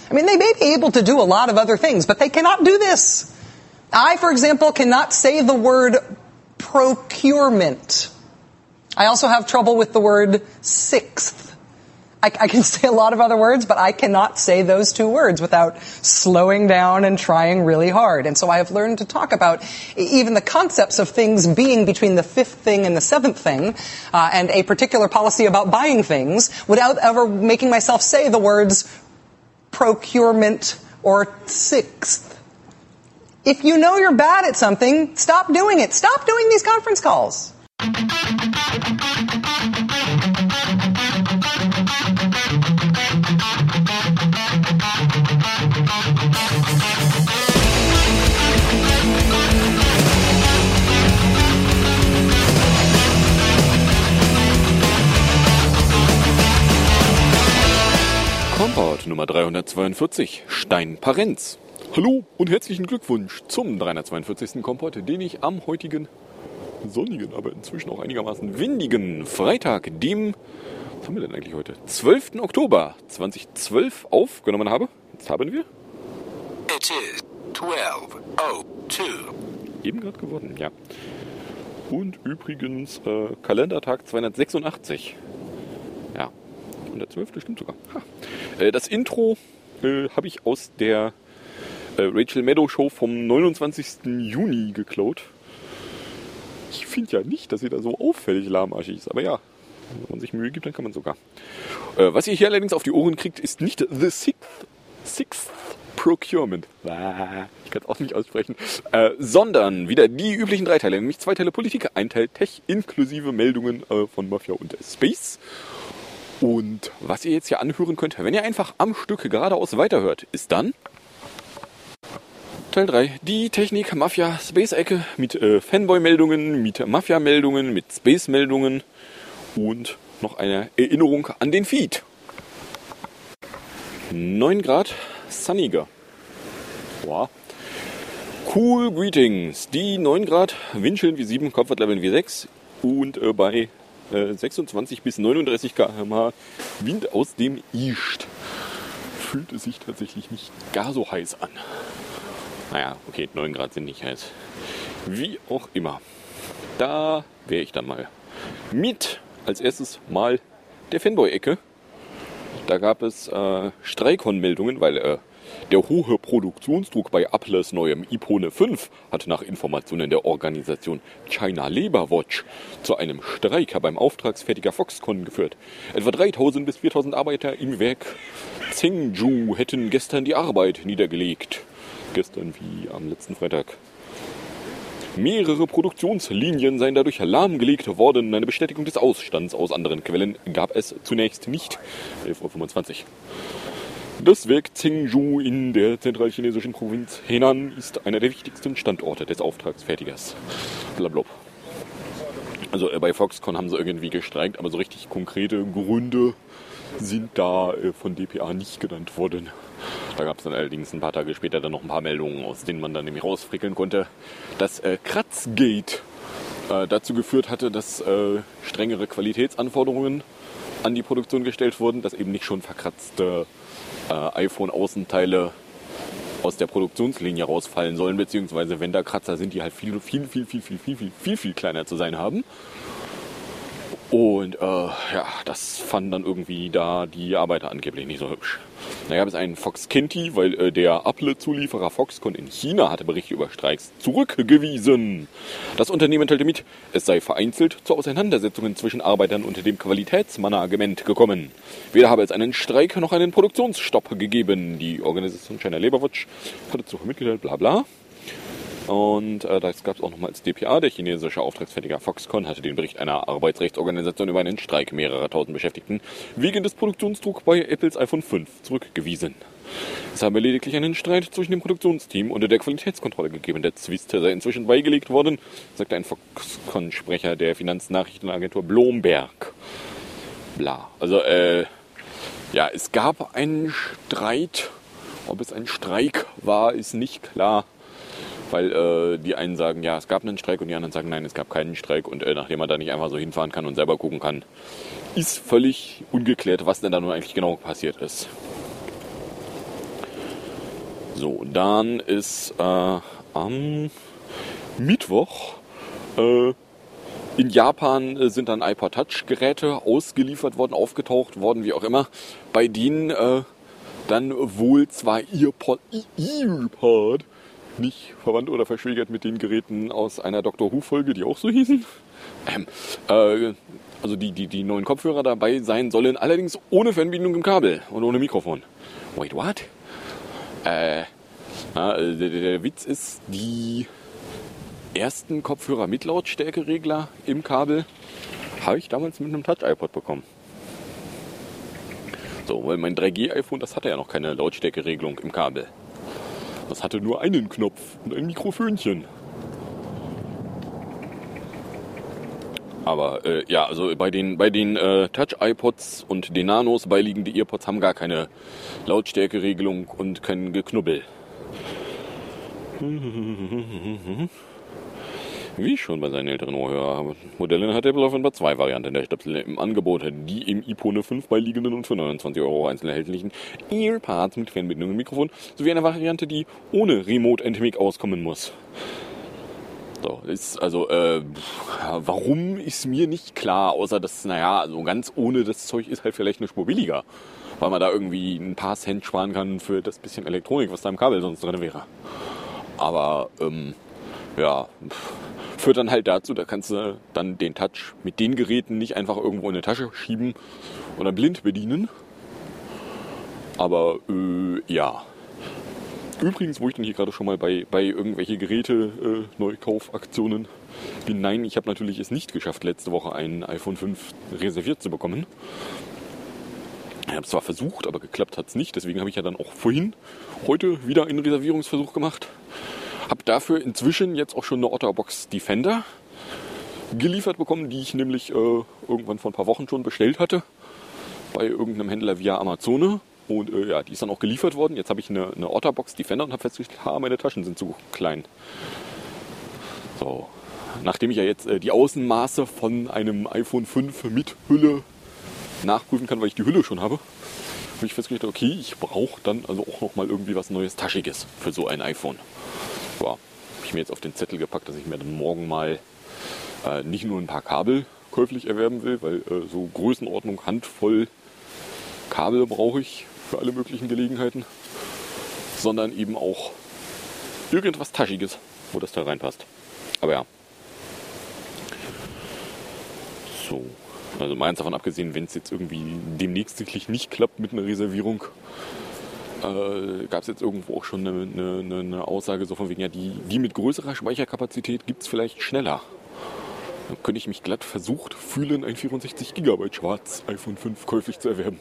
I mean, they may be able to do a lot of other things, but they cannot do this. I, for example, cannot say the word procurement. I also have trouble with the word sixth. I can say a lot of other words, but I cannot say those two words without slowing down and trying really hard. And so I have learned to talk about even the concepts of things being between the fifth thing and the seventh thing, and a particular policy about buying things without ever making myself say the words procurement or sixth. If you know you're bad at something, stop doing it. Stop doing these conference calls. Kompott Nummer 342, Stein-Parenz. Hallo und herzlichen Glückwunsch zum 342. Kompott, den ich am heutigen sonnigen, aber inzwischen auch einigermaßen windigen Freitag, dem, was haben wir denn eigentlich heute? 12. Oktober 2012 aufgenommen habe. Jetzt haben wir It is 12:02. Eben gerade geworden, ja. Und übrigens Kalendertag 286. Ja, und der 12. stimmt sogar. Das Intro habe ich aus der Rachel Maddow Show vom 29. Juni geklaut. Ich finde ja nicht, dass sie da so auffällig lahmarschig ist, aber ja, wenn man sich Mühe gibt, dann kann man sogar. Was ihr hier allerdings auf die Ohren kriegt, ist nicht The Sixth Procurement. Ich kann es auch nicht aussprechen. Sondern wieder die üblichen 3 Teile, nämlich 2 Teile Politik, 1 Teil Tech, inklusive Meldungen von Mafia und Space. Und was ihr jetzt hier anhören könnt, wenn ihr einfach am Stück geradeaus weiterhört, ist dann Teil 3, die Technik, Mafia, Space-Ecke mit Fanboy-Meldungen, mit Mafia-Meldungen, mit Space-Meldungen und noch eine Erinnerung an den Feed. 9 Grad, sunniger. Wow. Cool Greetings. Die 9 Grad, Windchillen wie 7, Comfort-Level wie 6 und bei 26 bis 39 km/h Wind aus dem East. Fühlt es sich tatsächlich nicht gar so heiß an. Naja, okay, 9 Grad sind nicht heiß. Wie auch immer. Da wäre ich dann mal. Mit als erstes mal der Fanboy-Ecke. Da gab es Streikon-Meldungen, weil der hohe Produktionsdruck bei Apples neuem iPhone 5 hat nach Informationen der Organisation China Labour Watch zu einem Streik beim Auftragsfertiger Foxconn geführt. Etwa 3.000 bis 4.000 Arbeiter im Werk Zhengzhou hätten gestern die Arbeit niedergelegt. Gestern wie am letzten Freitag. Mehrere Produktionslinien seien dadurch lahmgelegt worden. Eine Bestätigung des Ausstands aus anderen Quellen gab es zunächst nicht. 11.25 Uhr. Das Werk Zhengzhou in der zentralchinesischen Provinz Henan ist einer der wichtigsten Standorte des Auftragsfertigers. Blablabla. Also bei Foxconn haben sie irgendwie gestreikt, aber so richtig konkrete Gründe sind da von dpa nicht genannt worden. Da gab es dann allerdings ein paar Tage später dann noch ein paar Meldungen, aus denen man dann nämlich rausfrickeln konnte, dass Kratzgate dazu geführt hatte, dass strengere Qualitätsanforderungen an die Produktion gestellt wurden, dass eben nicht schon verkratzte iPhone-Außenteile aus der Produktionslinie rausfallen sollen, beziehungsweise wenn da Kratzer sind, die halt viel kleiner zu sein haben. Und ja, das fanden dann irgendwie da die Arbeiter angeblich nicht so hübsch. Da gab es einen Foxconn, weil der Apple-Zulieferer Foxconn in China hatte Berichte über Streiks zurückgewiesen. Das Unternehmen teilte mit, es sei vereinzelt zu Auseinandersetzungen zwischen Arbeitern und dem Qualitätsmanagement gekommen. Weder habe es einen Streik noch einen Produktionsstopp gegeben. Die Organisation China Labour Watch hatte zuvor mitgeteilt, bla bla. Und das gab es auch nochmal als dpa. Der chinesische Auftragsfertiger Foxconn hatte den Bericht einer Arbeitsrechtsorganisation über einen Streik mehrerer tausend Beschäftigten wegen des Produktionsdrucks bei Apples iPhone 5 zurückgewiesen. Es habe lediglich einen Streit zwischen dem Produktionsteam und der Qualitätskontrolle gegeben. Der Zwist sei inzwischen beigelegt worden, sagte ein Foxconn-Sprecher der Finanznachrichtenagentur Bloomberg. Bla. Also, ja, es gab einen Streit. Ob es ein Streik war, ist nicht klar. Weil die einen sagen, ja, es gab einen Streik und die anderen sagen, nein, es gab keinen Streik. Und nachdem man da nicht einfach so hinfahren kann und selber gucken kann, ist völlig ungeklärt, was denn da nun eigentlich genau passiert ist. So, dann ist am Mittwoch in Japan sind dann iPod Touch Geräte ausgeliefert worden, aufgetaucht worden, wie auch immer, bei denen dann wohl zwar EarPod nicht verwandt oder verschwägert mit den Geräten aus einer Doctor Who Folge, die auch so hießen. Also die neuen Kopfhörer dabei sein sollen, allerdings ohne Fernbedienung im Kabel und ohne Mikrofon. Wait, what? Der Witz ist, die ersten Kopfhörer mit Lautstärkeregler im Kabel habe ich damals mit einem Touch-iPod bekommen. So, weil mein 3G-iPhone, das hatte ja noch keine Lautstärkeregelung im Kabel. Das hatte nur einen Knopf und ein Mikrofönchen. Aber ja, also bei den Touch-iPods und den Nanos beiliegende EarPods haben gar keine Lautstärkeregelung und kein Geknubbel. Wie schon bei seinen älteren Ohrhörermodellen hat Apple offenbar 2 Varianten der Stöpsel im Angebot. Die im iPhone 5 beiliegenden und für 29 € einzeln erhältlichen EarPods mit Fernbedienung und Mikrofon, sowie eine Variante, die ohne Remote-Endemic auskommen muss. So, ist also, warum ist mir nicht klar, außer dass, also ganz ohne das Zeug ist halt vielleicht eine Spur billiger. Weil man da irgendwie ein paar Cent sparen kann für das bisschen Elektronik, was da im Kabel sonst drin wäre. Aber, führt dann halt dazu, da kannst du dann den Touch mit den Geräten nicht einfach irgendwo in eine Tasche schieben oder blind bedienen. Aber, ja. Übrigens, wo ich dann hier gerade schon mal bei irgendwelche Geräte Neukaufaktionen bin, nein, ich habe natürlich es nicht geschafft, letzte Woche ein iPhone 5 reserviert zu bekommen. Ich habe es zwar versucht, aber geklappt hat es nicht. Deswegen habe ich ja dann auch heute wieder einen Reservierungsversuch gemacht. Habe dafür inzwischen jetzt auch schon eine Otterbox Defender geliefert bekommen, die ich nämlich irgendwann vor ein paar Wochen schon bestellt hatte. Bei irgendeinem Händler via Amazon. Und die ist dann auch geliefert worden. Jetzt habe ich eine Otterbox Defender und habe festgestellt, meine Taschen sind zu klein. So, nachdem ich ja jetzt die Außenmaße von einem iPhone 5 mit Hülle nachprüfen kann, weil ich die Hülle schon habe ich festgestellt, okay, ich brauche dann also auch noch mal irgendwie was Neues, Taschiges für so ein iPhone. Ja, habe ich mir jetzt auf den Zettel gepackt, dass ich mir dann morgen mal nicht nur ein paar Kabel käuflich erwerben will, weil so Größenordnung Handvoll Kabel brauche ich für alle möglichen Gelegenheiten, sondern eben auch irgendwas Taschiges, wo das da reinpasst. Aber ja. So. Also mal eins davon abgesehen, wenn es jetzt irgendwie demnächst wirklich nicht klappt mit einer Reservierung, gab es jetzt irgendwo auch schon eine Aussage so von wegen, ja, die mit größerer Speicherkapazität gibt es vielleicht schneller. Dann könnte ich mich glatt versucht fühlen, ein 64 GB schwarz iPhone 5 käuflich zu erwerben.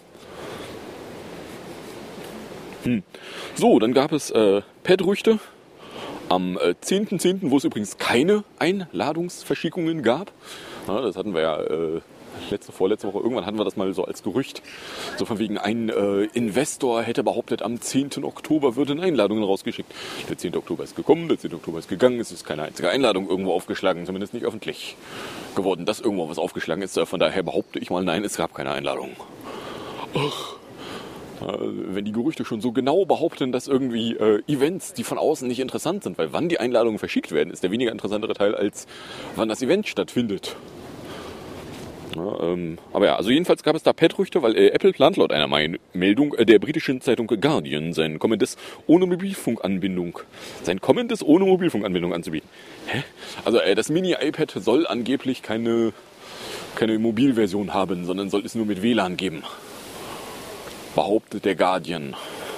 So, dann gab es Pad-Rüchte am 10.10., wo es übrigens keine Einladungsverschickungen gab. Ja, das hatten wir ja vorletzte Woche, irgendwann hatten wir das mal so als Gerücht. So von wegen, ein Investor hätte behauptet, am 10. Oktober würden Einladungen rausgeschickt. Der 10. Oktober ist gekommen, der 10. Oktober ist gegangen, es ist keine einzige Einladung irgendwo aufgeschlagen, zumindest nicht öffentlich geworden, dass irgendwo was aufgeschlagen ist. Von daher behaupte ich mal, nein, es gab keine Einladung. Ach. Wenn die Gerüchte schon so genau behaupten, dass irgendwie Events, die von außen nicht interessant sind, weil wann die Einladungen verschickt werden, ist der weniger interessantere Teil, als wann das Event stattfindet. Ja, aber ja, also jedenfalls gab es da Pad-Rüchte, weil Apple plant laut einer Meldung der britischen Zeitung Guardian sein kommendes ohne Mobilfunkanbindung anzubieten. Hä? Also das Mini-iPad soll angeblich keine Mobilversion haben, sondern soll es nur mit WLAN geben. Behauptet der Guardian.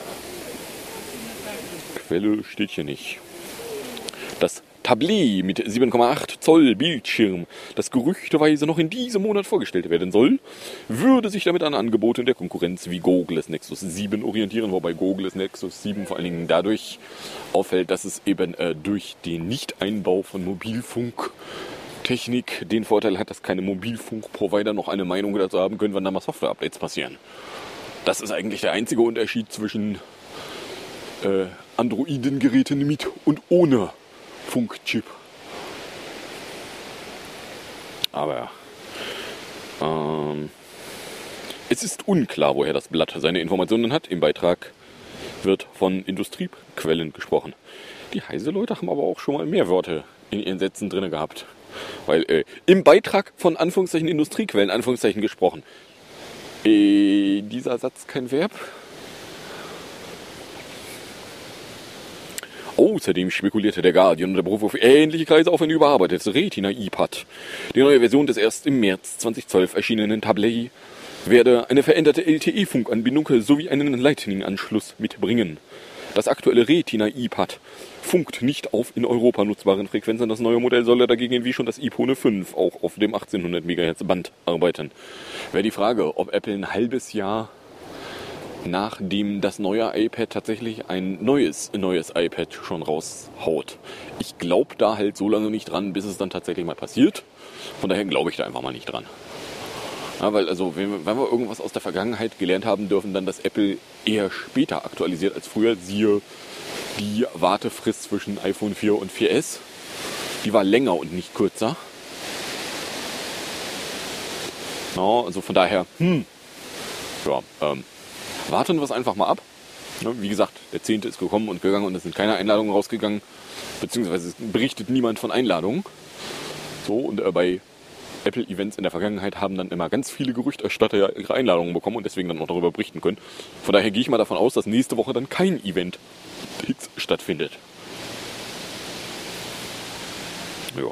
Quelle steht hier nicht. Das Tablet mit 7,8 Zoll Bildschirm, das gerüchteweise noch in diesem Monat vorgestellt werden soll, würde sich damit an Angeboten der Konkurrenz wie Googles Nexus 7 orientieren, wobei Googles Nexus 7 vor allen Dingen dadurch auffällt, dass es eben durch den Nicht-Einbau von Mobilfunktechnik den Vorteil hat, dass keine Mobilfunkprovider noch eine Meinung dazu haben können, wann da mal Software-Updates passieren. Das ist eigentlich der einzige Unterschied zwischen Androiden-Geräten mit und ohne Funkchip. Aber es ist unklar, woher das Blatt seine Informationen hat. Im Beitrag wird von Industriequellen gesprochen. Die Heise-Leute haben aber auch schon mal mehr Wörter in ihren Sätzen drin gehabt. Weil im Beitrag von Anführungszeichen Industriequellen, Anführungszeichen gesprochen. Dieser Satz kein Verb. Außerdem spekulierte der Guardian und der Beruf auf ähnliche Kreise auf ein überarbeitetes Retina-iPad. Die neue Version des erst im März 2012 erschienenen Tablet werde eine veränderte LTE-Funkanbindung sowie einen Lightning-Anschluss mitbringen. Das aktuelle Retina-iPad funkt nicht auf in Europa nutzbaren Frequenzen. Das neue Modell solle dagegen wie schon das iPhone 5 auch auf dem 1800 MHz Band arbeiten. Wäre die Frage, ob Apple ein halbes Jahr nachdem das neue iPad tatsächlich ein neues iPad schon raushaut. Ich glaube da halt so lange nicht dran, bis es dann tatsächlich mal passiert. Von daher glaube ich da einfach mal nicht dran. Ja, weil also, wenn wir irgendwas aus der Vergangenheit gelernt haben dürfen, dann, dass Apple eher später aktualisiert als früher. Siehe die Wartefrist zwischen iPhone 4 und 4S. Die war länger und nicht kürzer. Ja, also von daher, warten wir es einfach mal ab. Ja, wie gesagt, der 10. ist gekommen und gegangen und es sind keine Einladungen rausgegangen. Beziehungsweise es berichtet niemand von Einladungen. So, und bei Apple-Events in der Vergangenheit haben dann immer ganz viele Gerüchterstatter ja ihre Einladungen bekommen und deswegen dann noch darüber berichten können. Von daher gehe ich mal davon aus, dass nächste Woche dann kein Event stattfindet. Ja.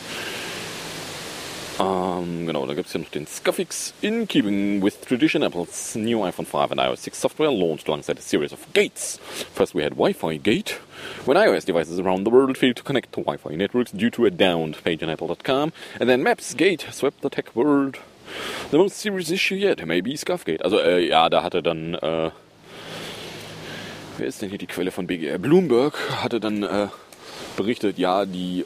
Genau, da gibt es ja noch den Scuffix. In keeping with tradition, Apple's new iPhone 5 and iOS 6 software launched alongside a series of gates. First we had Wi-Fi gate, when iOS devices around the world failed to connect to Wi-Fi networks due to a downed page on apple.com, and then Maps gate swept the tech world. The most serious issue yet may be Scuffgate. Also, ja, da hatte dann, wer ist denn hier die Quelle von BGR? Bloomberg hatte dann berichtet, ja, die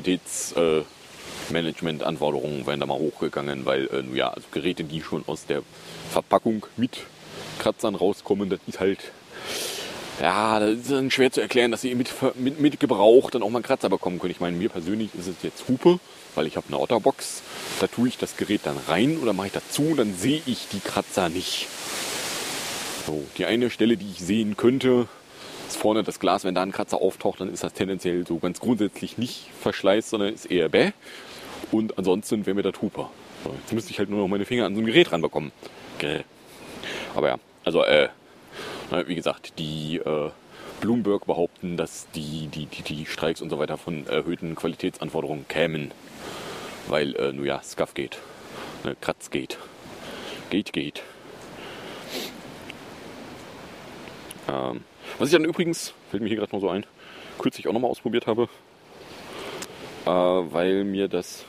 Qualitätsmanagement-Anforderungen wären da mal hochgegangen, weil also Geräte, die schon aus der Verpackung mit Kratzern rauskommen, das ist halt, ja, das ist dann schwer zu erklären, dass sie mit Gebrauch dann auch mal einen Kratzer bekommen können. Ich meine, mir persönlich ist es jetzt Hupe, weil ich habe eine Otterbox, da tue ich das Gerät dann rein oder mache ich dazu, dann sehe ich die Kratzer nicht. So, die eine Stelle, die ich sehen könnte, ist vorne das Glas. Wenn da ein Kratzer auftaucht, dann ist das tendenziell so ganz grundsätzlich nicht Verschleiß, sondern ist eher bäh. Und ansonsten wäre mir das Hupe. So, jetzt müsste ich halt nur noch meine Finger an so ein Gerät ranbekommen. Gell. Aber ja, also wie gesagt, die Bloomberg behaupten, dass die Streiks und so weiter von erhöhten Qualitätsanforderungen kämen. Weil, Scuffgate, Kratzgate, Gate. Was ich dann übrigens, fällt mir hier gerade noch so ein, kürzlich auch nochmal ausprobiert habe, weil mir das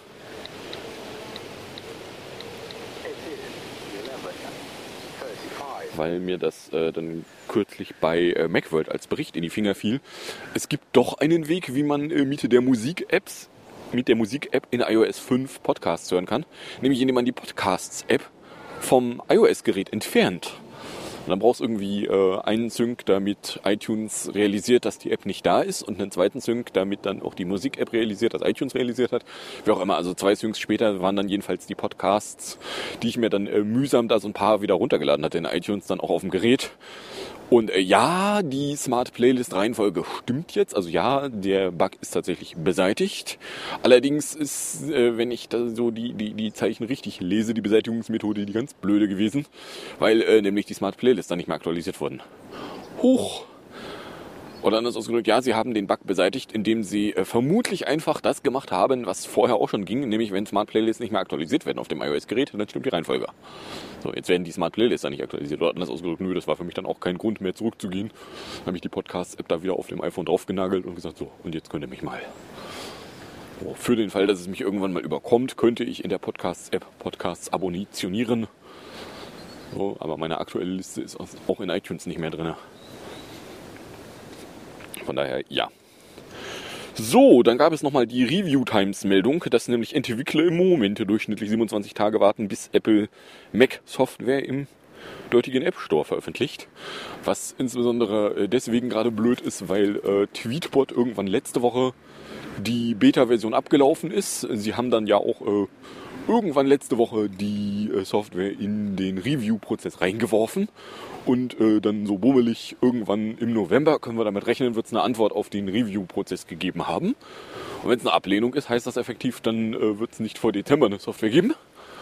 dann kürzlich bei Macworld als Bericht in die Finger fiel. Es gibt doch einen Weg, wie man mit der Musik-App in iOS 5 Podcasts hören kann. Nämlich indem man die Podcasts-App vom iOS-Gerät entfernt. Und dann brauchst du irgendwie einen Sync, damit iTunes realisiert, dass die App nicht da ist, und einen zweiten Sync, damit dann auch die Musik-App realisiert, dass iTunes realisiert hat. Wie auch immer, also 2 Syncs später waren dann jedenfalls die Podcasts, die ich mir dann mühsam da so ein paar wieder runtergeladen hatte in iTunes, dann auch auf dem Gerät. Und ja, die Smart Playlist Reihenfolge stimmt jetzt. Also ja, der Bug ist tatsächlich beseitigt. Allerdings ist, wenn ich da so die Zeichen richtig lese, die Beseitigungsmethode die ganz blöde gewesen, weil nämlich die Smart Playlist dann nicht mehr aktualisiert wurden. Huch! Oder anders ausgedrückt, ja, sie haben den Bug beseitigt, indem sie vermutlich einfach das gemacht haben, was vorher auch schon ging, nämlich wenn Smart Playlists nicht mehr aktualisiert werden auf dem iOS-Gerät, dann stimmt die Reihenfolge. So, jetzt werden die Smart Playlists dann nicht aktualisiert. Oder anders ausgedrückt, nö, das war für mich dann auch kein Grund mehr zurückzugehen. Dann habe ich die Podcast-App da wieder auf dem iPhone draufgenagelt und gesagt, so, und jetzt könnt ihr mich mal. So, für den Fall, dass es mich irgendwann mal überkommt, könnte ich in der Podcast-App Podcasts abonnitionieren. So, aber meine aktuelle Liste ist auch in iTunes nicht mehr drin. Von daher, ja. So, dann gab es nochmal die Review-Times-Meldung, dass nämlich Entwickler im Moment durchschnittlich 27 Tage warten, bis Apple Mac-Software im dortigen App Store veröffentlicht. Was insbesondere deswegen gerade blöd ist, weil Tweetbot irgendwann letzte Woche die Beta-Version abgelaufen ist. Sie haben dann ja auch irgendwann letzte Woche die Software in den Review-Prozess reingeworfen und dann so bummelig irgendwann im November, können wir damit rechnen, wird es eine Antwort auf den Review-Prozess gegeben haben. Und wenn es eine Ablehnung ist, heißt das effektiv, dann wird es nicht vor Dezember eine Software geben.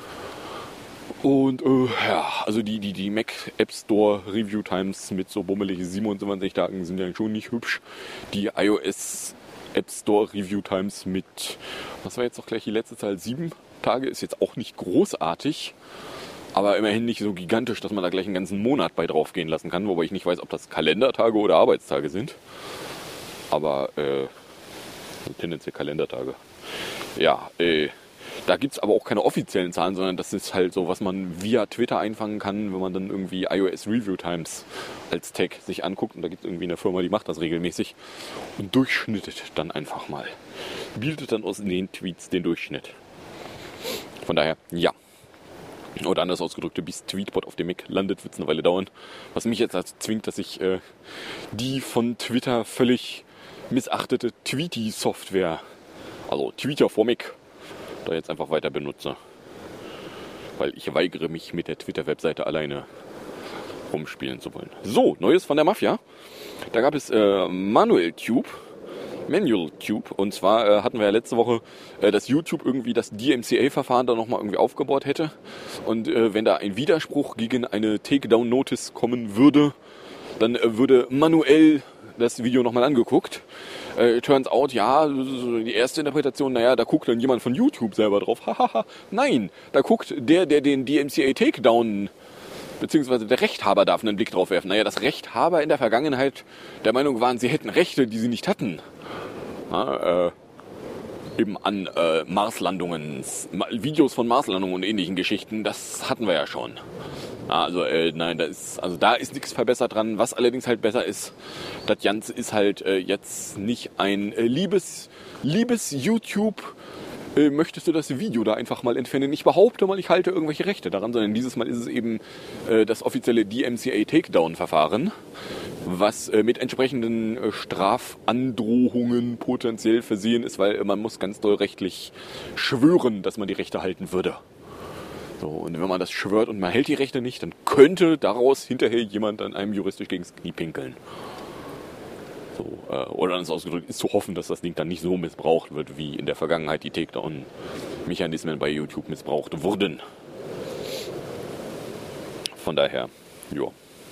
Und also die Mac App Store Review Times mit so bummelig 27 Tagen sind ja schon nicht hübsch. Die iOS App Store Review Times mit, was war jetzt noch gleich die letzte Zahl, 7 Tage, ist jetzt auch nicht großartig, aber immerhin nicht so gigantisch, dass man da gleich einen ganzen Monat bei drauf gehen lassen kann, wobei ich nicht weiß, ob das Kalendertage oder Arbeitstage sind. Aber tendenziell Kalendertage. Ja, da gibt es aber auch keine offiziellen Zahlen, sondern das ist halt so, was man via Twitter einfangen kann, wenn man dann irgendwie iOS Review Times als Tag sich anguckt. Und da gibt es irgendwie eine Firma, die macht das regelmäßig und durchschnittet dann einfach mal. Bildet dann aus den Tweets den Durchschnitt. Von daher, ja. Oder anders ausgedrückt, bis Tweetbot auf dem Mac landet, wird es eine Weile dauern. Was mich jetzt dazu zwingt, dass ich die von Twitter völlig missachtete Tweety-Software, also Twitter for Mac, da jetzt einfach weiter benutze. Weil ich weigere mich, mit der Twitter-Webseite alleine rumspielen zu wollen. So, Neues von der Mafia. Da gab es Manual Tube. Und zwar hatten wir ja letzte Woche, dass YouTube irgendwie das DMCA-Verfahren da nochmal irgendwie aufgebaut hätte. Und wenn da ein Widerspruch gegen eine Takedown-Notice kommen würde, dann würde manuell das Video nochmal angeguckt. Turns out, ja, die erste Interpretation, naja, da guckt dann jemand von YouTube selber drauf. Hahaha. Nein, da guckt der den DMCA Takedown, beziehungsweise der Rechthaber darf einen Blick drauf werfen. Naja, dass Rechthaber in der Vergangenheit der Meinung waren, sie hätten Rechte, die sie nicht hatten. Ja, eben an Marslandungen, Videos von Marslandungen und ähnlichen Geschichten, das hatten wir ja schon. Also nein, da ist nichts verbessert dran. Was allerdings halt besser ist, das Ganze ist halt jetzt nicht ein liebes YouTube, möchtest du das Video da einfach mal entfernen? Ich behaupte mal, ich halte irgendwelche Rechte daran, sondern dieses Mal ist es eben das offizielle DMCA Takedown-Verfahren, was mit entsprechenden Strafandrohungen potenziell versehen ist, weil man muss ganz doll rechtlich schwören, dass man die Rechte halten würde. So, und wenn man das schwört und man hält die Rechte nicht, dann könnte daraus hinterher jemand an einem juristisch gegens Knie pinkeln. So, oder anders ausgedrückt, ist zu hoffen, dass das Ding dann nicht so missbraucht wird, wie in der Vergangenheit die Takedown-Mechanismen bei YouTube missbraucht wurden. Von daher, ja.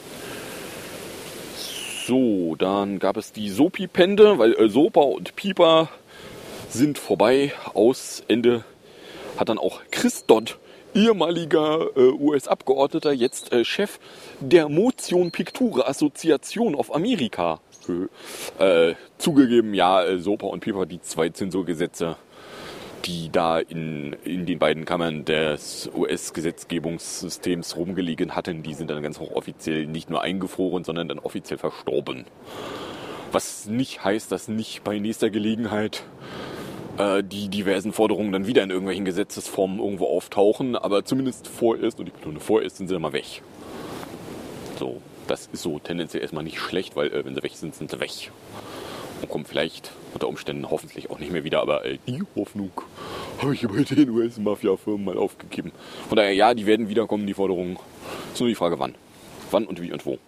So, dann gab es die Sopi-Pende, weil Sopa und Pieper sind vorbei. Aus Ende hat dann auch Chris Dodd, ehemaliger US-Abgeordneter, jetzt Chef der Motion Picture Assoziation of America, zugegeben, ja, Sopa und Pieper, die zwei Zensurgesetze, die da in den beiden Kammern des US-Gesetzgebungssystems rumgelegen hatten, die sind dann ganz hochoffiziell nicht nur eingefroren, sondern dann offiziell verstorben. Was nicht heißt, dass nicht bei nächster Gelegenheit die diversen Forderungen dann wieder in irgendwelchen Gesetzesformen irgendwo auftauchen, aber zumindest vorerst, und ich betone vorerst, sind sie dann mal weg. So, das ist so tendenziell erstmal nicht schlecht, weil wenn sie weg sind, sind sie weg. Und kommen vielleicht unter Umständen hoffentlich auch nicht mehr wieder, aber die Hoffnung habe ich bei den US-Mafia-Firmen mal aufgegeben. Von daher, ja, die werden wiederkommen, die Forderungen. Ist nur die Frage, wann. Wann und wie und wo.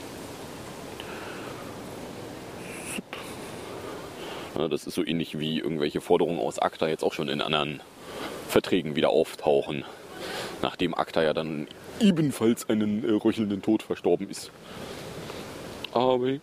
Ja, das ist so ähnlich wie irgendwelche Forderungen aus ACTA jetzt auch schon in anderen Verträgen wieder auftauchen. Nachdem ACTA ja dann ebenfalls einen röchelnden Tod verstorben ist. Aber...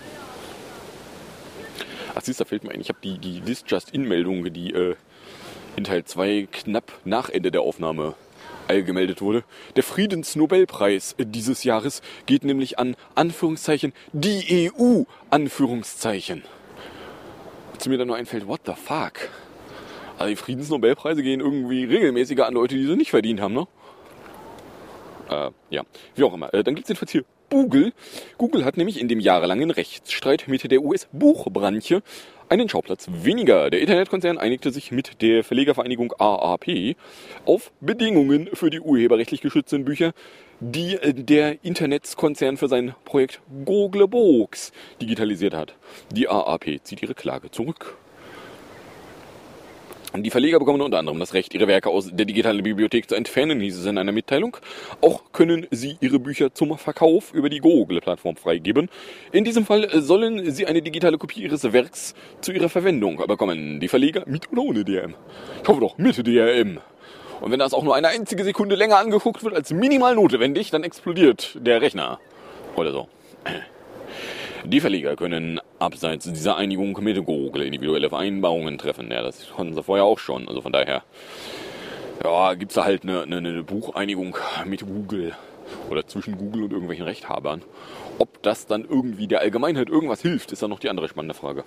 Ach siehst du, da fällt mir ein, ich habe die This-Just-In-Meldung, die in Teil 2 knapp nach Ende der Aufnahme gemeldet wurde. Der Friedensnobelpreis dieses Jahres geht nämlich an, Anführungszeichen, die EU, Anführungszeichen. Zu mir dann nur einfällt, what the fuck? Also die Friedensnobelpreise gehen irgendwie regelmäßiger an Leute, die sie nicht verdient haben, ne? Ja, wie auch immer. Dann gibt es jedenfalls hier Google. Google hat nämlich in dem jahrelangen Rechtsstreit mit der US-Buchbranche einen Schauplatz weniger. Der Internetkonzern einigte sich mit der Verlegervereinigung AAP auf Bedingungen für die urheberrechtlich geschützten Bücher, die der Internetkonzern für sein Projekt Google Books digitalisiert hat. Die AAP zieht ihre Klage zurück. Die Verleger bekommen unter anderem das Recht, ihre Werke aus der digitalen Bibliothek zu entfernen, hieß es in einer Mitteilung. Auch können sie ihre Bücher zum Verkauf über die Google-Plattform freigeben. In diesem Fall sollen sie eine digitale Kopie ihres Werks zu ihrer Verwendung bekommen. Die Verleger mit oder ohne DRM? Ich hoffe doch mit DRM. Und wenn das auch nur eine einzige Sekunde länger angeguckt wird als minimal notwendig, dann explodiert der Rechner. Oder so. Die Verleger können abseits dieser Einigung mit Google individuelle Vereinbarungen treffen. Ja, das konnten sie vorher auch schon. Also von daher, ja, gibt's da halt eine Bucheinigung mit Google oder zwischen Google und irgendwelchen Rechthabern. Ob das dann irgendwie der Allgemeinheit irgendwas hilft, ist dann noch die andere spannende Frage.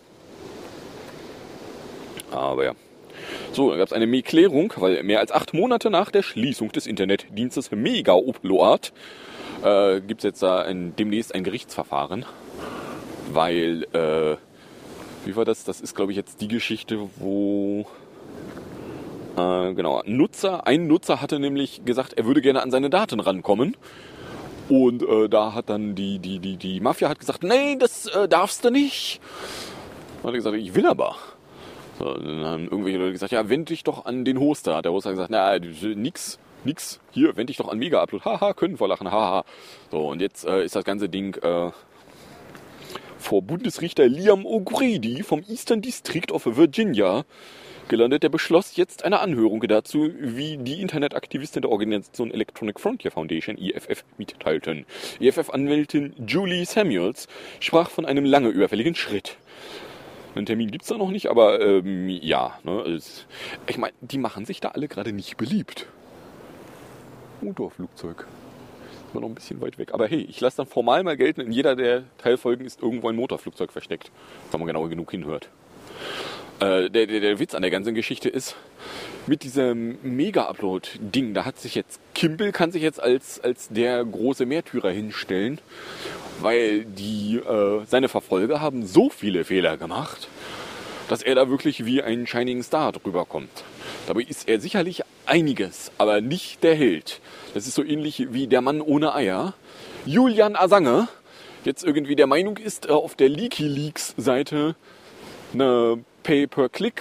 Aber ja. So, da gab es eine Klärung, weil mehr als 8 Monate nach der Schließung des Internetdienstes Mega-Upload gibt es jetzt da demnächst ein Gerichtsverfahren. Weil, wie war das? Das ist, glaube ich, jetzt die Geschichte, wo, genau, ein Nutzer hatte nämlich gesagt, er würde gerne an seine Daten rankommen. Und da hat dann die Mafia hat gesagt, nee, das darfst du nicht. Und hat er gesagt, ich will aber. So, dann haben irgendwelche Leute gesagt, ja, wend dich doch an den Hoster. Hat der Hoster gesagt, na, nix, hier, wend dich doch an Mega-Upload. Haha, können wir lachen, haha. So, und jetzt ist das ganze Ding vor Bundesrichter Liam O'Grady vom Eastern District of Virginia gelandet. Der beschloss jetzt eine Anhörung dazu, wie die Internetaktivistin der Organisation Electronic Frontier Foundation, EFF, mitteilten. EFF-Anwältin Julie Samuels sprach von einem lange überfälligen Schritt. Einen Termin gibt's da noch nicht, aber ja. Ne, ich meine, die machen sich da alle gerade nicht beliebt. Motorflugzeug. Noch ein bisschen weit weg. Aber hey, ich lasse dann formal mal gelten, in jeder der Teilfolgen ist irgendwo ein Motorflugzeug versteckt, wenn man genau genug hinhört. Der Witz an der ganzen Geschichte ist, mit diesem Mega-Upload-Ding, da hat sich jetzt Kimball kann sich jetzt als der große Märtyrer hinstellen, weil seine Verfolger haben so viele Fehler gemacht, dass er da wirklich wie ein Shining Star drüber kommt. Dabei ist er sicherlich einiges, aber nicht der Held. Das ist so ähnlich wie der Mann ohne Eier. Julian Assange jetzt irgendwie der Meinung ist, auf der Leaky-Leaks-Seite eine Pay-per-Click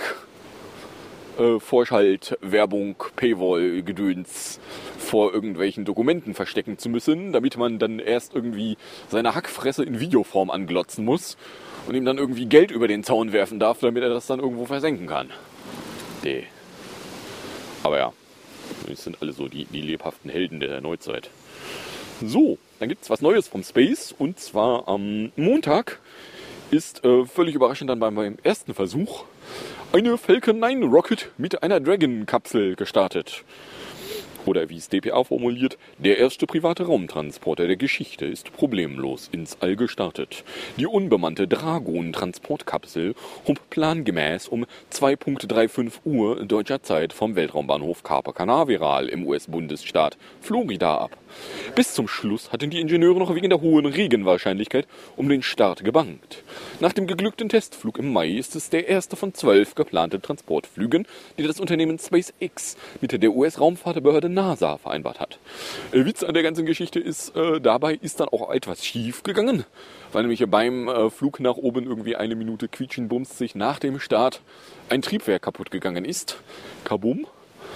Vorschaltwerbung, Paywall-Gedöns vor irgendwelchen Dokumenten verstecken zu müssen, damit man dann erst irgendwie seine Hackfresse in Videoform anglotzen muss und ihm dann irgendwie Geld über den Zaun werfen darf, damit er das dann irgendwo versenken kann. Aber ja, das sind alle so die lebhaften Helden der Neuzeit. So, dann gibt's was Neues vom Space, und zwar am Montag ist völlig überraschend dann beim ersten Versuch eine Falcon 9 Rocket mit einer Dragon-Kapsel gestartet. Oder wie es dpa formuliert, der erste private Raumtransporter der Geschichte ist problemlos ins All gestartet. Die unbemannte Dragon-Transportkapsel hob plangemäß um 2:35 Uhr deutscher Zeit vom Weltraumbahnhof Cape Canaveral im US-Bundesstaat Florida ab. Bis zum Schluss hatten die Ingenieure noch wegen der hohen Regenwahrscheinlichkeit um den Start gebangt. Nach dem geglückten Testflug im Mai ist es der erste von 12 geplanten Transportflügen, die das Unternehmen SpaceX mit der US-Raumfahrtbehörde NASA vereinbart hat. Witz an der ganzen Geschichte ist, dabei ist dann auch etwas schief gegangen, weil nämlich beim Flug nach oben irgendwie 1 Minute quietschenbumsig nach dem Start ein Triebwerk kaputt gegangen ist. Kabum.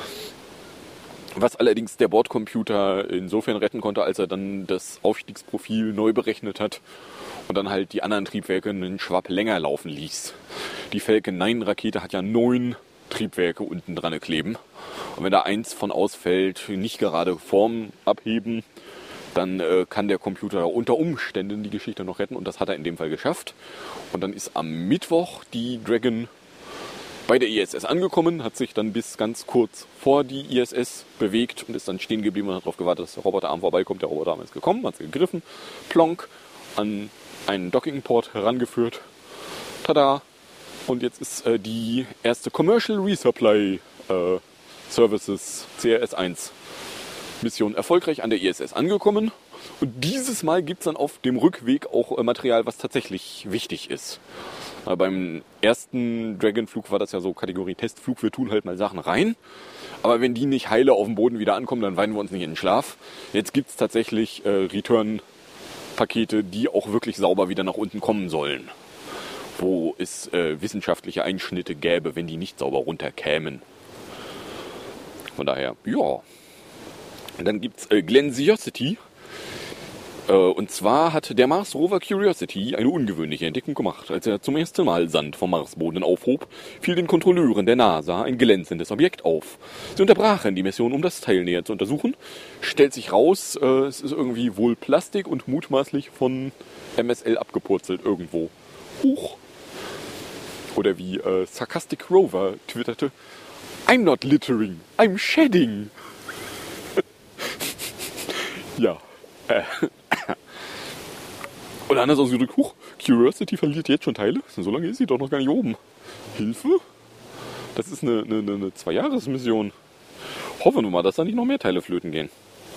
Was allerdings der Bordcomputer insofern retten konnte, als er dann das Aufstiegsprofil neu berechnet hat und dann halt die anderen Triebwerke einen Schwapp länger laufen ließ. Die Falcon 9 Rakete hat ja 9 Triebwerke unten dran kleben. Und wenn da eins von ausfällt, nicht gerade Form abheben, dann kann der Computer unter Umständen die Geschichte noch retten. Und das hat er in dem Fall geschafft. Und dann ist am Mittwoch die Dragon bei der ISS angekommen, hat sich dann bis ganz kurz vor die ISS bewegt und ist dann stehen geblieben und hat darauf gewartet, dass der Roboterarm vorbeikommt. Der Roboterarm ist gekommen, hat sie gegriffen, plonk, an einen Dockingport herangeführt. Tada! Und jetzt ist die erste Commercial Resupply Services CRS-1 Mission erfolgreich an der ISS angekommen. Und dieses Mal gibt es dann auf dem Rückweg auch Material, was tatsächlich wichtig ist. Beim ersten Dragon-Flug war das ja so Kategorie Testflug, wir tun halt mal Sachen rein. Aber wenn die nicht heile auf dem Boden wieder ankommen, dann weinen wir uns nicht in den Schlaf. Jetzt gibt es tatsächlich Return-Pakete, die auch wirklich sauber wieder nach unten kommen sollen. wo es wissenschaftliche Einschnitte gäbe, wenn die nicht sauber runterkämen. Von daher, ja. Und dann gibt es Glensiosity. Und zwar hat der Mars Rover Curiosity eine ungewöhnliche Entdeckung gemacht. Als er zum ersten Mal Sand vom Marsboden aufhob, fiel den Kontrolleuren der NASA ein glänzendes Objekt auf. Sie unterbrachen die Mission, um das Teil näher zu untersuchen. Stellt sich raus, es ist irgendwie wohl Plastik und mutmaßlich von MSL abgepurzelt irgendwo. Huch. Oder wie Sarcastic Rover twitterte, I'm not littering, I'm shedding. Ja. Oder anders ausgedrückt, huch, Curiosity verliert jetzt schon Teile? So lange ist sie doch noch gar nicht oben. Hilfe? Das ist eine 2-Jahres-Mission. Hoffen wir mal, dass da nicht noch mehr Teile flöten gehen.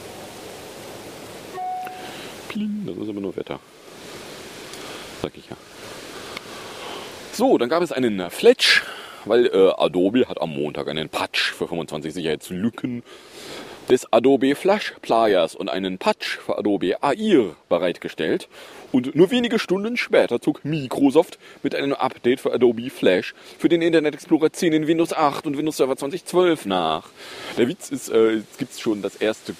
Pling, das ist aber nur Wetter. Sag ich ja. So, dann gab es einen Fletch, weil Adobe hat am Montag einen Patch für 25 Sicherheitslücken des Adobe Flash Players und einen Patch für Adobe Air bereitgestellt. Und nur wenige Stunden später zog Microsoft mit einem Update für Adobe Flash für den Internet Explorer 10 in Windows 8 und Windows Server 2012 nach. Der Witz ist, jetzt gibt es schon den ersten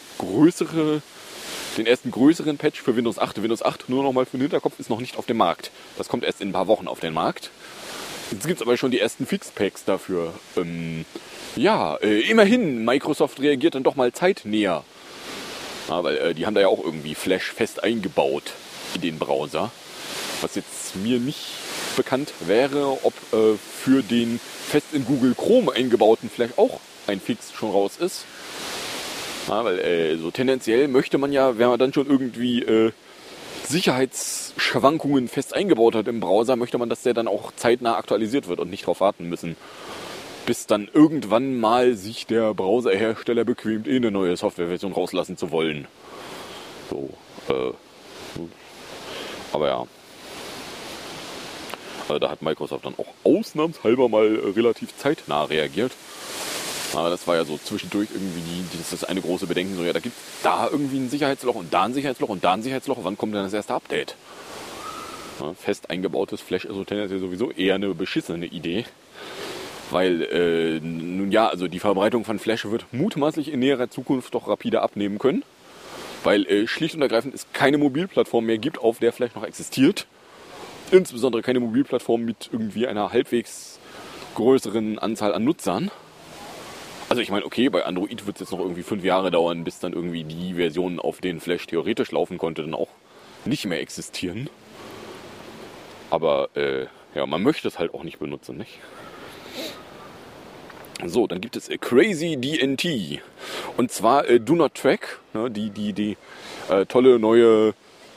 größeren Patch für Windows 8. Windows 8, nur nochmal für den Hinterkopf, ist noch nicht auf dem Markt. Das kommt erst in ein paar Wochen auf den Markt. Jetzt gibt es aber schon die ersten Fixpacks dafür. Immerhin, Microsoft reagiert dann doch mal zeitnäher. Ja, weil die haben da ja auch irgendwie Flash fest eingebaut in den Browser. Was jetzt mir nicht bekannt wäre, ob für den fest in Google Chrome eingebauten Flash auch ein Fix schon raus ist. Ja, weil so tendenziell möchte man ja, wenn man dann schon irgendwie Sicherheitsschwankungen fest eingebaut hat im Browser, möchte man, dass der dann auch zeitnah aktualisiert wird und nicht darauf warten müssen, bis dann irgendwann mal sich der Browserhersteller bequemt, eine neue Softwareversion rauslassen zu wollen. So, aber ja. Also da hat Microsoft dann auch ausnahmshalber mal relativ zeitnah reagiert. Aber das war ja so zwischendurch irgendwie das eine große Bedenken, so ja, da gibt es da irgendwie ein Sicherheitsloch und da ein Sicherheitsloch und da ein Sicherheitsloch. Wann kommt denn das erste Update? Ja, fest eingebautes Flash ist so tendenziell sowieso eher eine beschissene Idee. Weil, also die Verbreitung von Flash wird mutmaßlich in näherer Zukunft doch rapide abnehmen können. Weil schlicht und ergreifend es keine Mobilplattform mehr gibt, auf der Flash noch existiert. Insbesondere keine Mobilplattform mit irgendwie einer halbwegs größeren Anzahl an Nutzern. Also ich meine, okay, bei Android wird es jetzt noch irgendwie 5 Jahre dauern, bis dann irgendwie die Version, auf denen Flash theoretisch laufen konnte, dann auch nicht mehr existieren. Aber man möchte es halt auch nicht benutzen, nicht? So, dann gibt es Crazy DNT. Und zwar Do Not Track, ne, die tolle neue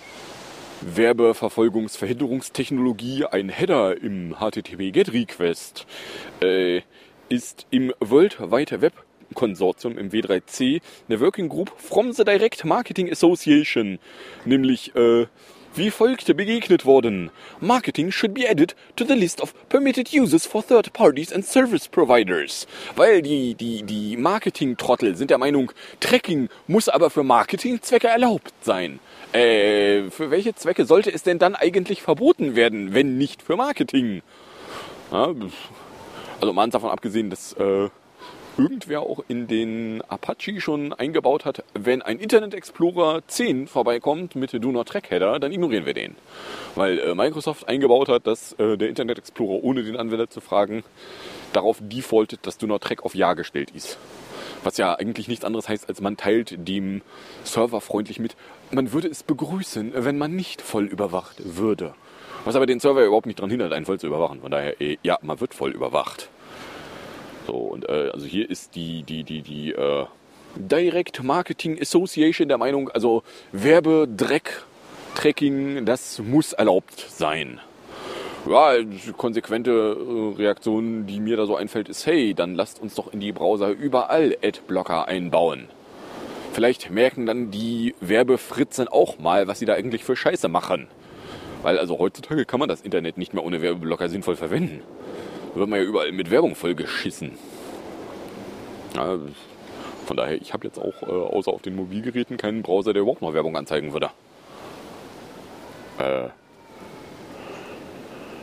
Werbeverfolgungsverhinderungstechnologie, ein Header im HTTP-GET-Request, ist im World Wide Web Konsortium, im W3C, eine Working Group from the Direct Marketing Association, nämlich wie folgte begegnet worden. Marketing should be added to the list of permitted uses for third parties and service providers. Weil die Marketing-Trottel sind der Meinung, Tracking muss aber für Marketingzwecke erlaubt sein. Für welche Zwecke sollte es denn dann eigentlich verboten werden, wenn nicht für Marketing? Ja, also mal davon abgesehen, dass irgendwer auch in den Apache schon eingebaut hat, wenn ein Internet Explorer 10 vorbeikommt mit Do Not Track Header, dann ignorieren wir den. Weil Microsoft eingebaut hat, dass der Internet Explorer, ohne den Anwender zu fragen, darauf defaultet, dass Do Not Track auf Ja gestellt ist. Was ja eigentlich nichts anderes heißt, als man teilt dem Server freundlich mit, man würde es begrüßen, wenn man nicht voll überwacht würde. Was aber den Server überhaupt nicht daran hindert, einen voll zu überwachen. Von daher, ja, man wird voll überwacht. So, und also hier ist die Direct Marketing Association der Meinung, also Werbedreck-Tracking, das muss erlaubt sein. Ja, konsequente Reaktion, die mir da so einfällt, ist, hey, dann lasst uns doch in die Browser überall Adblocker einbauen. Vielleicht merken dann die Werbefritzen auch mal, was sie da eigentlich für Scheiße machen. Weil also heutzutage kann man das Internet nicht mehr ohne Werbeblocker sinnvoll verwenden. Da wird man ja überall mit Werbung vollgeschissen. Ja, von daher, ich habe jetzt auch außer auf den Mobilgeräten keinen Browser, der überhaupt noch Werbung anzeigen würde.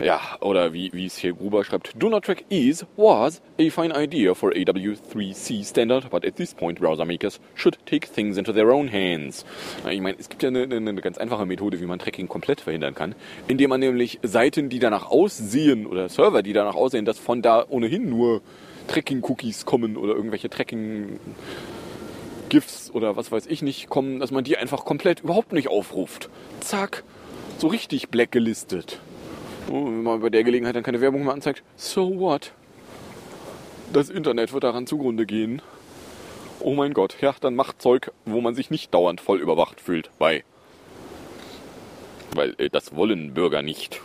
Ja, oder wie es hier Gruber schreibt, Do Not Track was a fine idea for AW3C Standard, but at this point browser makers should take things into their own hands. Ich meine, es gibt ja eine ganz einfache Methode, wie man Tracking komplett verhindern kann, indem man nämlich Seiten, die danach aussehen, oder Server, die danach aussehen, dass von da ohnehin nur Tracking-Cookies kommen oder irgendwelche Tracking-GIFs oder was weiß ich nicht kommen, dass man die einfach komplett überhaupt nicht aufruft. Zack, so richtig blackgelistet. Wenn man bei der Gelegenheit dann keine Werbung mehr anzeigt, so what? Das Internet wird daran zugrunde gehen. Oh mein Gott, ja, dann macht Zeug, wo man sich nicht dauernd voll überwacht fühlt bei. Weil das wollen Bürger nicht.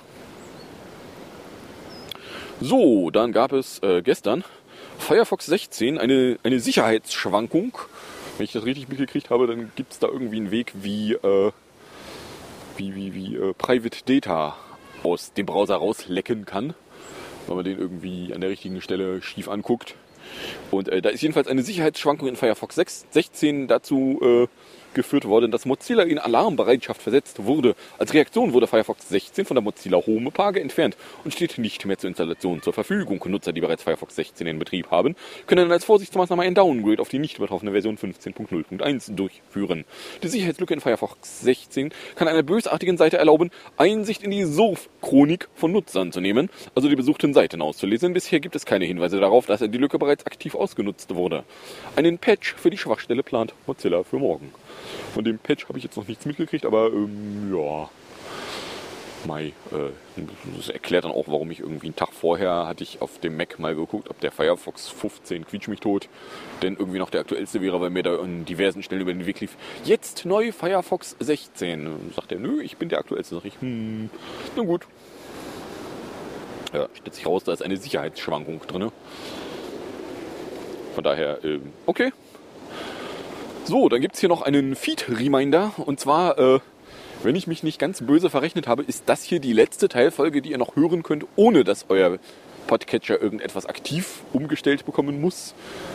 So, dann gab es gestern Firefox 16 eine Sicherheitsschwankung. Wenn ich das richtig mitgekriegt habe, dann gibt es da irgendwie einen Weg, wie Private Data aus dem Browser rauslecken kann, weil man den irgendwie an der richtigen Stelle schief anguckt. Und da ist jedenfalls eine Sicherheitsschwankung in Firefox 16 dazu geführt worden, dass Mozilla in Alarmbereitschaft versetzt wurde. Als Reaktion wurde Firefox 16 von der Mozilla Home-Page entfernt und steht nicht mehr zur Installation zur Verfügung. Nutzer, die bereits Firefox 16 in Betrieb haben, können als Vorsichtsmaßnahme ein Downgrade auf die nicht betroffene Version 15.0.1 durchführen. Die Sicherheitslücke in Firefox 16 kann einer bösartigen Seite erlauben, Einsicht in die Surf-Chronik von Nutzern zu nehmen, also die besuchten Seiten auszulesen. Bisher gibt es keine Hinweise darauf, dass die Lücke bereits aktiv ausgenutzt wurde. Einen Patch für die Schwachstelle plant Mozilla für morgen. Von dem Patch habe ich jetzt noch nichts mitgekriegt, aber ja, das erklärt dann auch, warum ich irgendwie einen Tag vorher hatte ich auf dem Mac mal geguckt, ob der Firefox 15 quietsch mich tot, denn irgendwie noch der aktuellste wäre, weil mir da an diversen Stellen über den Weg lief. Jetzt neu Firefox 16. Sagt er, nö, ich bin der aktuellste. Sag ich, na gut. Ja, stellt sich raus, da ist eine Sicherheitsschwankung drin. Von daher, okay. So, dann gibt es hier noch einen Feed-Reminder. Und zwar, wenn ich mich nicht ganz böse verrechnet habe, ist das hier die letzte Teilfolge, die ihr noch hören könnt, ohne dass euer Podcatcher irgendetwas aktiv umgestellt bekommen muss.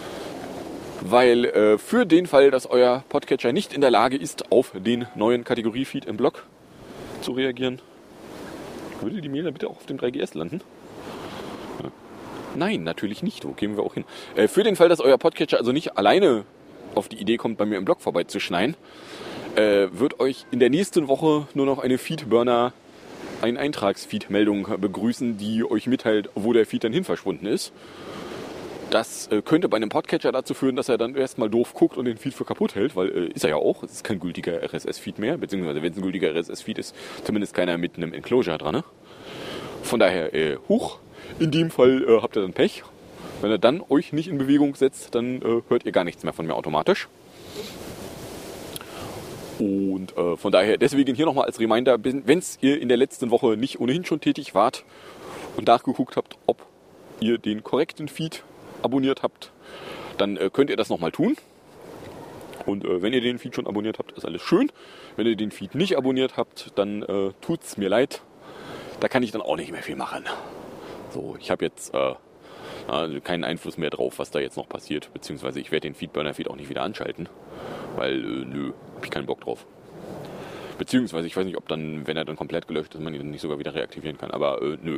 Weil für den Fall, dass euer Podcatcher nicht in der Lage ist, auf den neuen Kategorie-Feed im Blog zu reagieren, würde die Mail dann bitte auch auf dem 3GS landen? Ja. Nein, natürlich nicht. Wo gehen wir auch hin? Für den Fall, dass euer Podcatcher also nicht alleine auf die Idee kommt, bei mir im Blog vorbeizuschneien, wird euch in der nächsten Woche nur noch eine Feedburner, eine Eintragsfeed-Meldung begrüßen, die euch mitteilt, wo der Feed dann hin verschwunden ist. Das könnte bei einem Podcatcher dazu führen, dass er dann erstmal doof guckt und den Feed für kaputt hält, weil ist er ja auch, es ist kein gültiger RSS-Feed mehr, beziehungsweise wenn es ein gültiger RSS-Feed ist, zumindest keiner mit einem Enclosure dran. Ne? Von daher, in dem Fall habt ihr dann Pech. Wenn er dann euch nicht in Bewegung setzt, dann hört ihr gar nichts mehr von mir automatisch. Und von daher, deswegen hier nochmal als Reminder, wenn ihr in der letzten Woche nicht ohnehin schon tätig wart und nachgeguckt habt, ob ihr den korrekten Feed abonniert habt, dann könnt ihr das nochmal tun. Und wenn ihr den Feed schon abonniert habt, ist alles schön. Wenn ihr den Feed nicht abonniert habt, dann tut's mir leid. Da kann ich dann auch nicht mehr viel machen. So, ich habe jetzt keinen Einfluss mehr drauf, was da jetzt noch passiert. Beziehungsweise ich werde den Feedburner-Feed auch nicht wieder anschalten. Weil, habe ich keinen Bock drauf. Beziehungsweise ich weiß nicht, ob dann, wenn er dann komplett gelöscht ist, man ihn nicht sogar wieder reaktivieren kann. Aber nö.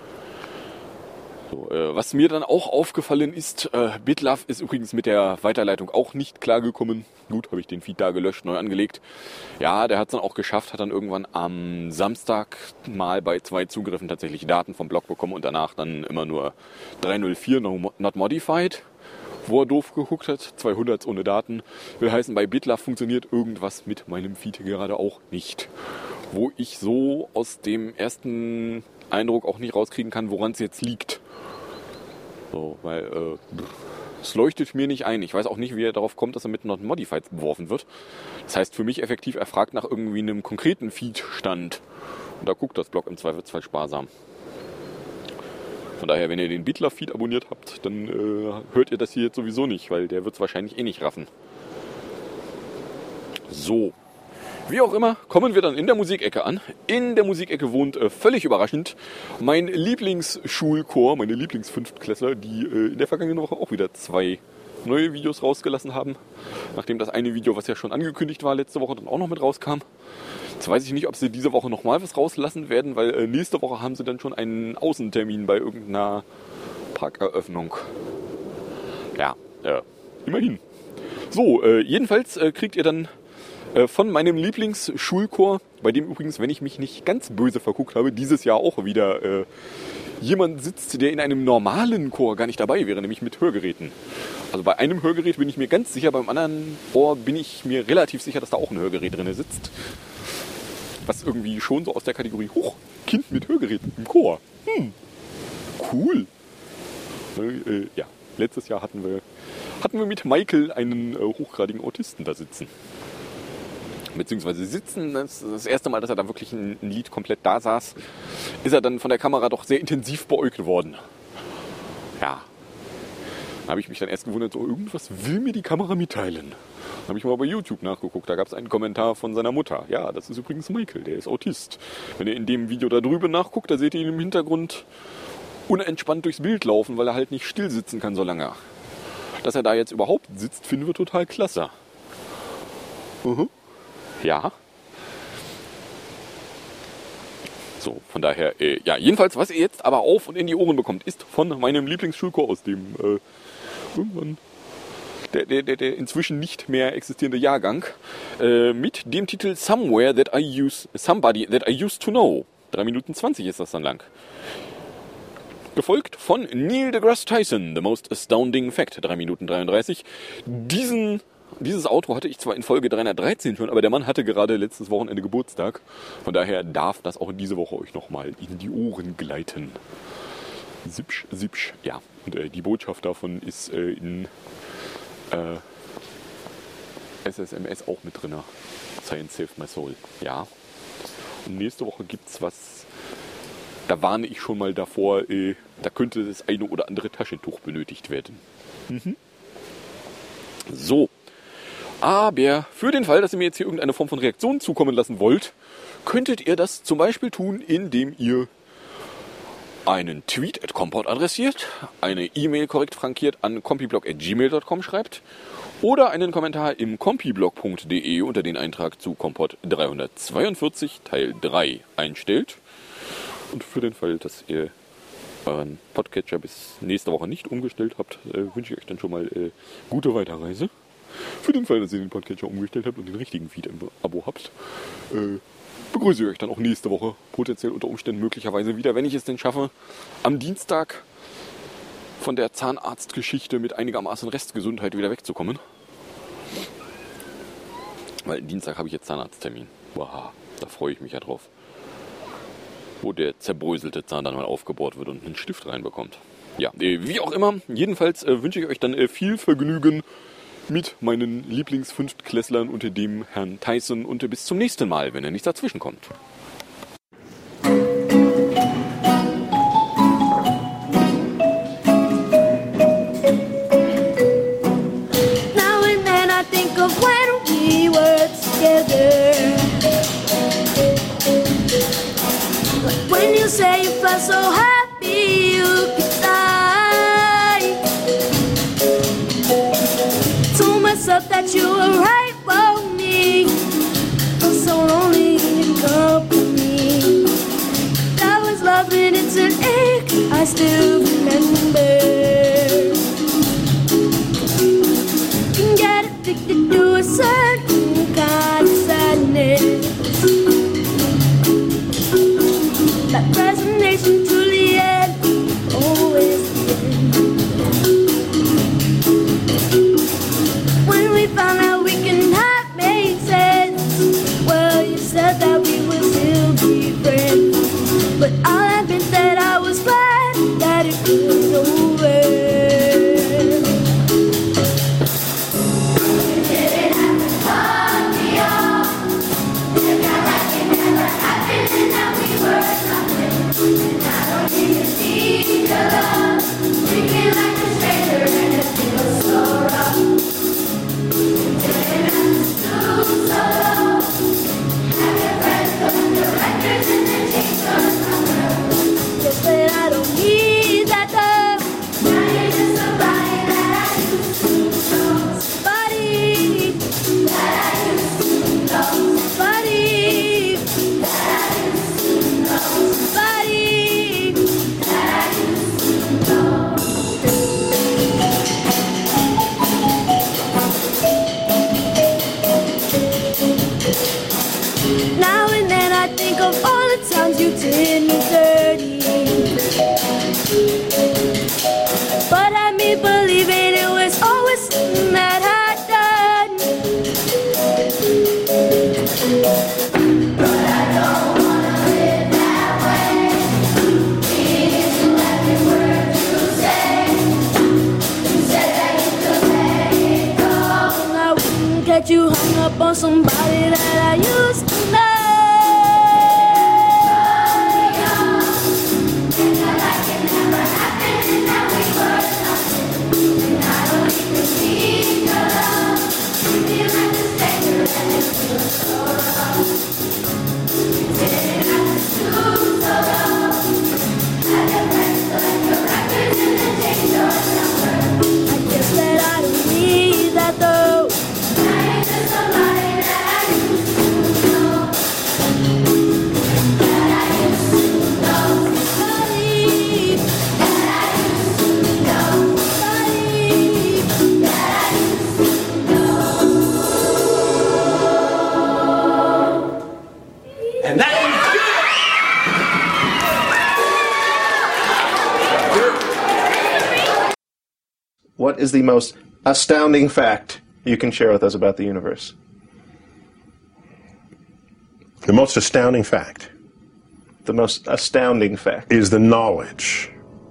So, was mir dann auch aufgefallen ist, BitLove ist übrigens mit der Weiterleitung auch nicht klargekommen. Gut, habe ich den Feed da gelöscht, neu angelegt. Ja, der hat es dann auch geschafft, hat dann irgendwann am Samstag mal bei 2 Zugriffen tatsächlich Daten vom Blog bekommen und danach dann immer nur 304 not modified, wo er doof geguckt hat, 200 ohne Daten. Will heißen, bei BitLove funktioniert irgendwas mit meinem Feed gerade auch nicht. Wo ich so aus dem ersten Eindruck auch nicht rauskriegen kann, woran es jetzt liegt. So, weil es leuchtet mir nicht ein. Ich weiß auch nicht, wie er darauf kommt, dass er mit Not Modified beworfen wird. Das heißt für mich effektiv, er fragt nach irgendwie einem konkreten Feed-Stand. Und da guckt das Blog im Zweifelsfall sparsam. Von daher, wenn ihr den BitLove-Feed abonniert habt, dann hört ihr das hier jetzt sowieso nicht, weil der wird es wahrscheinlich eh nicht raffen. So. Wie auch immer, kommen wir dann in der Musikecke an. In der Musikecke wohnt völlig überraschend mein Lieblingsschulchor, meine Lieblingsfünftklässler, die in der vergangenen Woche auch wieder 2 neue Videos rausgelassen haben. Nachdem das eine Video, was ja schon angekündigt war, letzte Woche dann auch noch mit rauskam. Jetzt weiß ich nicht, ob sie diese Woche nochmal was rauslassen werden, weil nächste Woche haben sie dann schon einen Außentermin bei irgendeiner Parkeröffnung. Ja, immerhin. So, jedenfalls kriegt ihr dann von meinem Lieblingsschulchor, bei dem übrigens, wenn ich mich nicht ganz böse verguckt habe, dieses Jahr auch wieder jemand sitzt, der in einem normalen Chor gar nicht dabei wäre, nämlich mit Hörgeräten. Also bei einem Hörgerät bin ich mir ganz sicher, beim anderen Ohr bin ich mir relativ sicher, dass da auch ein Hörgerät drin sitzt. Was irgendwie schon so aus der Kategorie, Kind mit Hörgeräten im Chor. Cool. Ja, letztes Jahr hatten wir mit Michael einen hochgradigen Autisten da sitzen. Beziehungsweise sitzen, das erste Mal, dass er da wirklich ein Lied komplett da saß, ist er dann von der Kamera doch sehr intensiv beäugt worden. Ja. Da habe ich mich dann erst gewundert, so irgendwas will mir die Kamera mitteilen. Dann habe ich mal bei YouTube nachgeguckt, da gab es einen Kommentar von seiner Mutter. Ja, das ist übrigens Michael, der ist Autist. Wenn ihr in dem Video da drüben nachguckt, da seht ihr ihn im Hintergrund unentspannt durchs Bild laufen, weil er halt nicht still sitzen kann so lange. Dass er da jetzt überhaupt sitzt, finden wir total klasse. Ja. So, von daher, ja, jedenfalls, was ihr jetzt aber auf und in die Ohren bekommt, ist von meinem Lieblingsschulchor aus dem irgendwann der inzwischen nicht mehr existierende Jahrgang mit dem Titel Somebody That I Used to Know. 3 Minuten 20 ist das dann lang. Gefolgt von Neil deGrasse Tyson, The Most Astounding Fact, 3 Minuten 33. Dieses Outro hatte ich zwar in Folge 313 schon, aber der Mann hatte gerade letztes Wochenende Geburtstag. Von daher darf das auch diese Woche euch nochmal in die Ohren gleiten. Sipsch, sipsch. Ja, und die Botschaft davon ist in SSMS auch mit drin. Science Saved My Soul. Ja. Und nächste Woche gibt's was, da warne ich schon mal davor, da könnte das eine oder andere Taschentuch benötigt werden. So. Aber für den Fall, dass ihr mir jetzt hier irgendeine Form von Reaktion zukommen lassen wollt, könntet ihr das zum Beispiel tun, indem ihr einen Tweet at Comport adressiert, eine E-Mail korrekt frankiert an compiblog@gmail.com schreibt oder einen Kommentar im compiblog.de unter den Eintrag zu Comport 342 Teil 3 einstellt. Und für den Fall, dass ihr euren Podcatcher bis nächste Woche nicht umgestellt habt, wünsche ich euch dann schon mal gute Weiterreise. Für den Fall, dass ihr den Podcatcher umgestellt habt und den richtigen Feed im Abo habt, begrüße ich euch dann auch nächste Woche, potenziell unter Umständen möglicherweise wieder, wenn ich es denn schaffe, am Dienstag von der Zahnarztgeschichte mit einigermaßen Restgesundheit wieder wegzukommen. Weil Dienstag habe ich jetzt Zahnarzttermin. Wow, da freue ich mich ja drauf. Wo der zerbröselte Zahn dann mal aufgebohrt wird und einen Stift reinbekommt. Ja, wie auch immer, jedenfalls wünsche ich euch dann viel Vergnügen mit meinen Lieblings-Fünftklässlern unter dem Herrn Tyson und bis zum nächsten Mal, wenn er nicht dazwischen kommt. Now and then I think of when we were together. When you say you felt so happy you could die. Told myself that you were right for me. I'm so lonely in company. That was love and it's an ache I still remember. Can get addicted to a certain kind of sadness. That resignation to the end, always the end. When we found out we can not make sense, well, you said that we would still be friends. But I'll admit that I was glad that it was over. Just that I don't need that love. that you hung up on somebody that I used to know. What is the most astounding fact you can share with us about the universe? The most astounding fact. The most astounding fact. Is the knowledge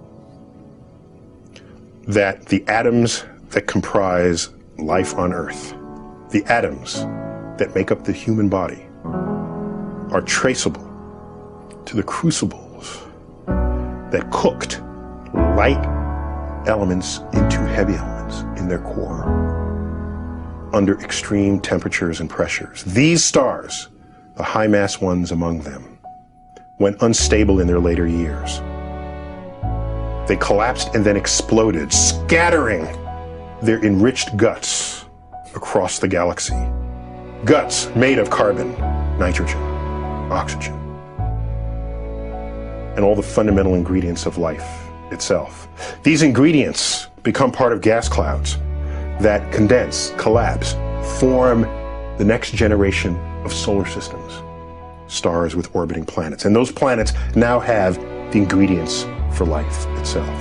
that the atoms that comprise life on Earth, the atoms that make up the human body, are traceable to the crucibles that cooked light elements into heavy elements in their core under extreme temperatures and pressures. These stars, the high-mass ones among them, went unstable in their later years. They collapsed and then exploded, scattering their enriched guts across the galaxy. Guts made of carbon, nitrogen, oxygen, and all the fundamental ingredients of life itself. These ingredients become part of gas clouds that condense, collapse, form the next generation of solar systems, stars with orbiting planets. And those planets now have the ingredients for life itself.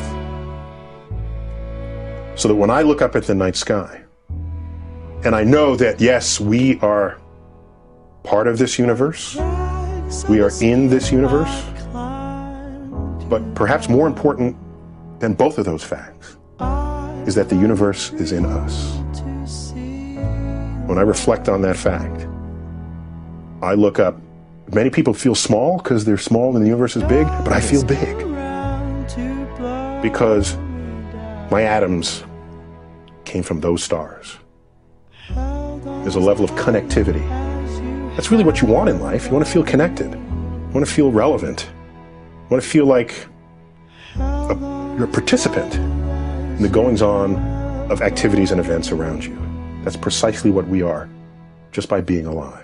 So that when I look up at the night sky, and I know that, yes, we are part of this universe, we are in this universe, but perhaps more important than both of those facts is that the universe is in us. When I reflect on that fact, I look up. Many people feel small because they're small and the universe is big, but I feel big because my atoms came from those stars. There's a level of connectivity. That's really what you want in life. You want to feel connected. You want to feel relevant. You want to feel like you're a participant in the goings-on of activities and events around you. That's precisely what we are, just by being alive.